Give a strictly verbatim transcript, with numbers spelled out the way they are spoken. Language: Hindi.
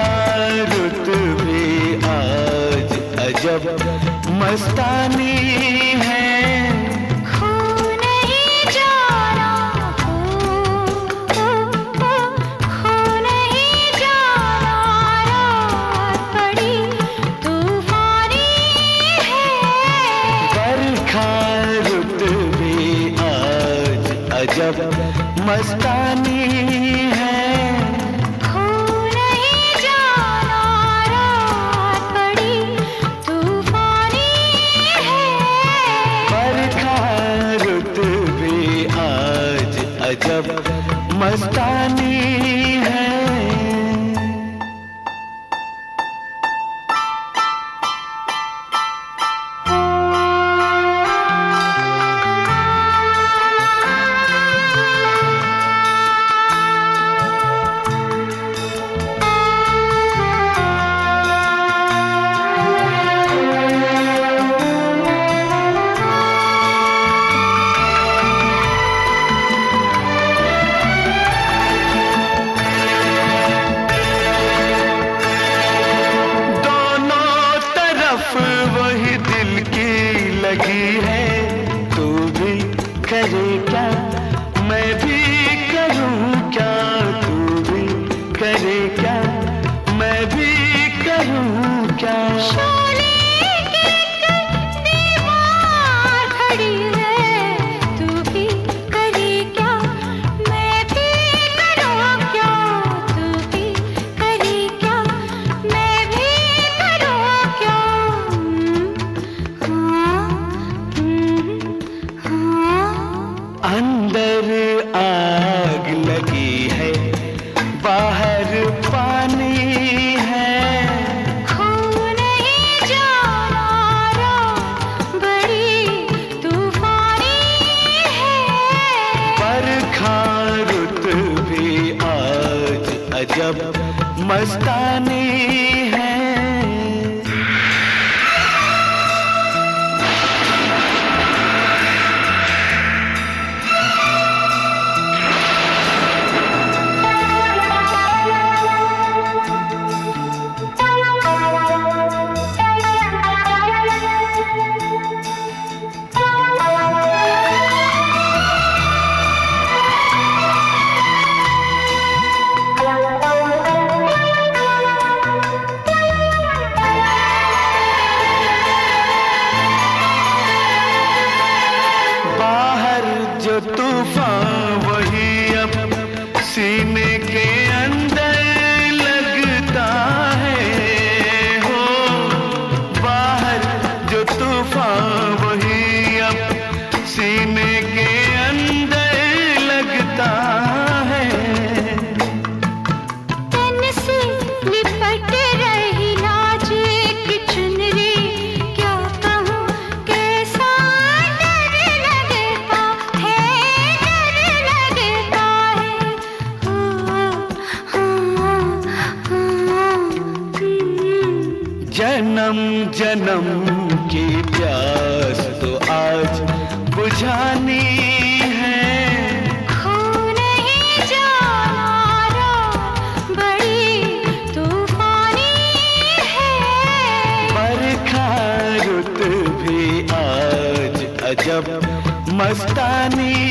रुत भी आज अजब मस्तानी है। खो नहीं जाना, खो, खो, खो, खो नहीं जाना, रात बड़ी तूफानी है। बरखा रुत भी आज अजब मस्तानी है। जब मस्तानी है। वही दिल की लगी है, तू भी करे क्या मैं भी करूं क्या, तू भी करे क्या मैं भी करूं क्या। अंदर आग लगी है, बाहर पानी है। खो नहीं जाना, रात बड़ी तूफानी है। बरखा रुत भी आज अजब मस्तानी है। जो तूफान वही अब सीने के अंदर लगता है हो, बाहर जो तूफान वही अब सीने के अंदर लगता है। तन से लिपट रही लाज की चुनरी, क्या कहूँ कैसा डर लगता है, डर लगता है। जन्म जन्म की प्यास तो आज बुझानी है। खो नहीं जाना, रात बड़ी तूफानी है। बरखा रुत भी आज अजब मस्तानी